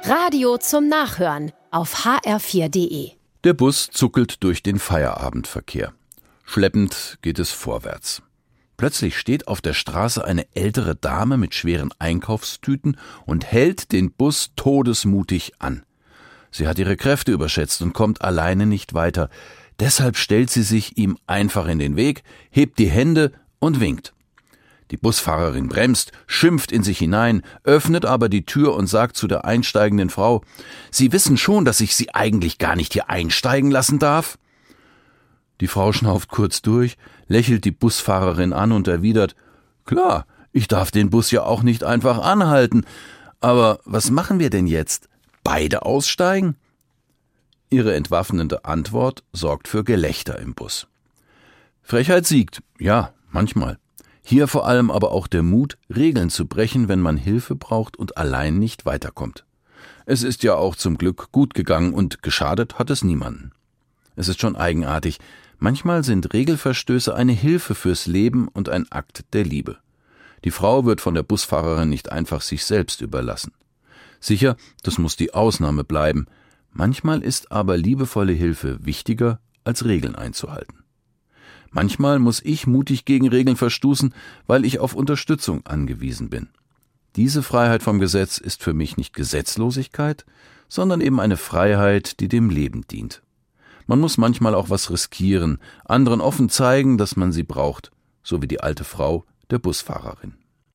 Radio zum Nachhören auf hr4.de. Der Bus zuckelt durch den Feierabendverkehr. Schleppend geht es vorwärts. Plötzlich steht auf der Straße eine ältere Dame mit schweren Einkaufstüten und hält den Bus todesmutig an. Sie hat ihre Kräfte überschätzt und kommt alleine nicht weiter. Deshalb stellt sie sich ihm einfach in den Weg, hebt die Hände und winkt. Die Busfahrerin bremst, schimpft in sich hinein, öffnet aber die Tür und sagt zu der einsteigenden Frau: »Sie wissen schon, dass ich Sie eigentlich gar nicht hier einsteigen lassen darf?« Die Frau schnauft kurz durch, lächelt die Busfahrerin an und erwidert: »Klar, ich darf den Bus ja auch nicht einfach anhalten. Aber was machen wir denn jetzt? Beide aussteigen?« Ihre entwaffnende Antwort sorgt für Gelächter im Bus. Frechheit siegt, ja, manchmal. Hier vor allem aber auch der Mut, Regeln zu brechen, wenn man Hilfe braucht und allein nicht weiterkommt. Es ist ja auch zum Glück gut gegangen und geschadet hat es niemanden. Es ist schon eigenartig. Manchmal sind Regelverstöße eine Hilfe fürs Leben und ein Akt der Liebe. Die Frau wird von der Busfahrerin nicht einfach sich selbst überlassen. Sicher, das muss die Ausnahme bleiben. Manchmal ist aber liebevolle Hilfe wichtiger, als Regeln einzuhalten. Manchmal muss ich mutig gegen Regeln verstoßen, weil ich auf Unterstützung angewiesen bin. Diese Freiheit vom Gesetz ist für mich nicht Gesetzlosigkeit, sondern eben eine Freiheit, die dem Leben dient. Man muss manchmal auch was riskieren, anderen offen zeigen, dass man sie braucht, so wie die alte Frau der Busfahrerin.